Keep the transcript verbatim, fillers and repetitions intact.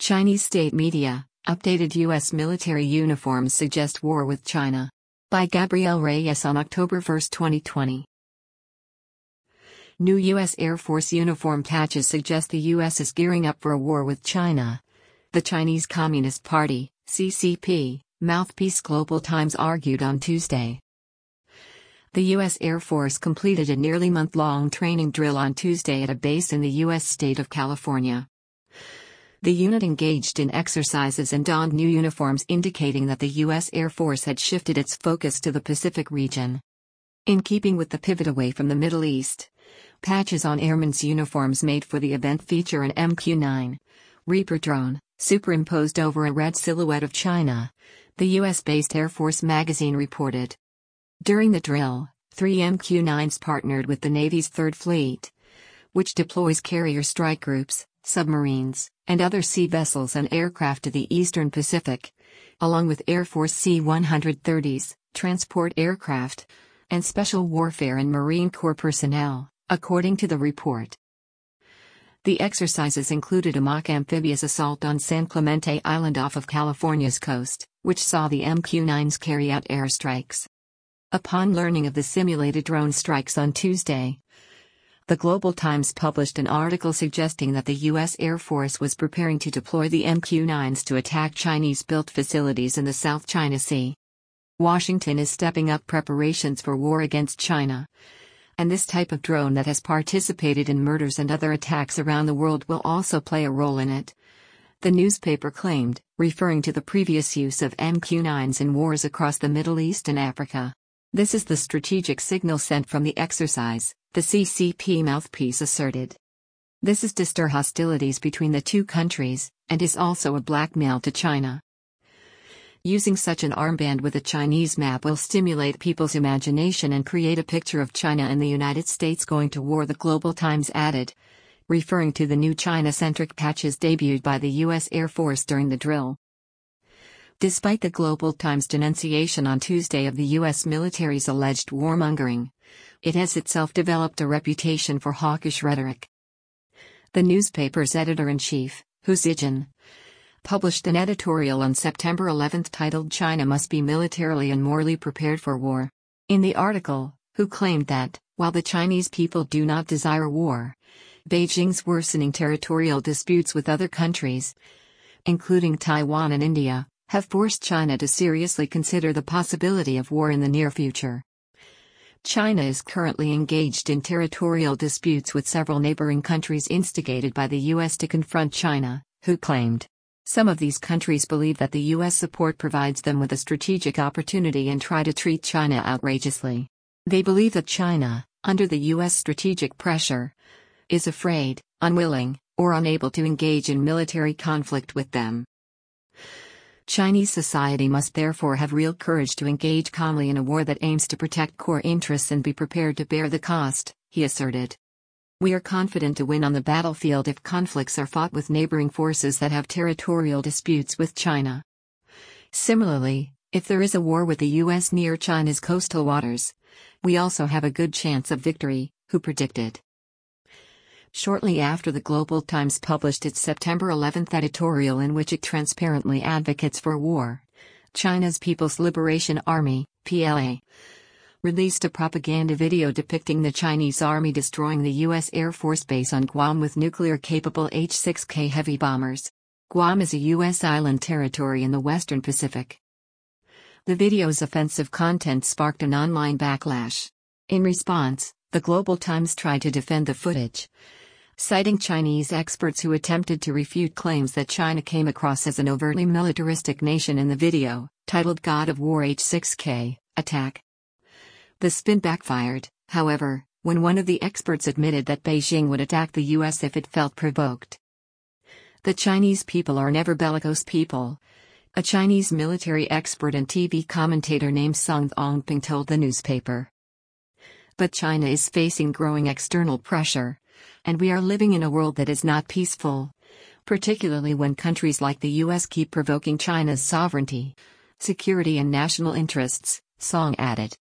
Chinese state media, updated U S military uniforms suggest war with China. By Gabriel Reyes on October first, twenty twenty. New U S Air Force uniform patches suggest the U S is gearing up for a war with China. The Chinese Communist Party, C C P, mouthpiece Global Times argued on Tuesday. The U S Air Force completed a nearly month-long training drill on Tuesday at a base in the U S state of California. The unit engaged in exercises and donned new uniforms, indicating that the U S Air Force had shifted its focus to the Pacific region. In keeping with the pivot away from the Middle East, patches on airmen's uniforms made for the event feature an M Q nine Reaper drone, superimposed over a red silhouette of China, the U S-based Air Force magazine reported. During the drill, three M Q nines partnered with the Navy's Third Fleet, which deploys carrier strike groups, submarines, and other sea vessels and aircraft to the eastern Pacific, along with Air Force C one thirties, transport aircraft, and special warfare and Marine Corps personnel, according to the report. The exercises included a mock amphibious assault on San Clemente Island off of California's coast, which saw the M Q nines carry out airstrikes. Upon learning of the simulated drone strikes on Tuesday, the Global Times published an article suggesting that the U S Air Force was preparing to deploy the M Q nines to attack Chinese-built facilities in the South China Sea. Washington is stepping up preparations for war against China, and this type of drone that has participated in murders and other attacks around the world will also play a role in it, the newspaper claimed, referring to the previous use of M Q nines in wars across the Middle East and Africa. This is the strategic signal sent from the exercise, the C C P mouthpiece asserted. This is to stir hostilities between the two countries, and is also a blackmail to China. Using such an armband with a Chinese map will stimulate people's imagination and create a picture of China and the United States going to war, the Global Times added, referring to the new China-centric patches debuted by the U S Air Force during the drill. Despite the Global Times denunciation on Tuesday of the U S military's alleged warmongering, it has itself developed a reputation for hawkish rhetoric. The newspaper's editor-in-chief, Hu Zijin, published an editorial on September eleventh titled "China Must Be Militarily and Morally Prepared for War." In the article, Hu claimed that, while the Chinese people do not desire war, Beijing's worsening territorial disputes with other countries, including Taiwan and India, have forced China to seriously consider the possibility of war in the near future. China is currently engaged in territorial disputes with several neighboring countries instigated by the U S to confront China, Hu claimed. Some of these countries believe that the U S support provides them with a strategic opportunity and try to treat China outrageously. They believe that China, under the U S strategic pressure, is afraid, unwilling, or unable to engage in military conflict with them. Chinese society must therefore have real courage to engage calmly in a war that aims to protect core interests and be prepared to bear the cost, he asserted. We are confident to win on the battlefield if conflicts are fought with neighboring forces that have territorial disputes with China. Similarly, if there is a war with the U S near China's coastal waters, we also have a good chance of victory, Hu predicted. Shortly after the Global Times published its September eleventh editorial in which it transparently advocates for war, China's People's Liberation Army, P L A, released a propaganda video depicting the Chinese army destroying the U S Air Force base on Guam with nuclear-capable H six K heavy bombers. Guam is a U S island territory in the Western Pacific. The video's offensive content sparked an online backlash. In response, the Global Times tried to defend the footage, citing Chinese experts who attempted to refute claims that China came across as an overtly militaristic nation in the video, titled "God of War H six K, Attack." The spin backfired, however, when one of the experts admitted that Beijing would attack the U S if it felt provoked. The Chinese people are never bellicose people, a Chinese military expert and T V commentator named Song Ongping told the newspaper. But China is facing growing external pressure, and we are living in a world that is not peaceful, particularly when countries like the U S keep provoking China's sovereignty, security and national interests, Song added.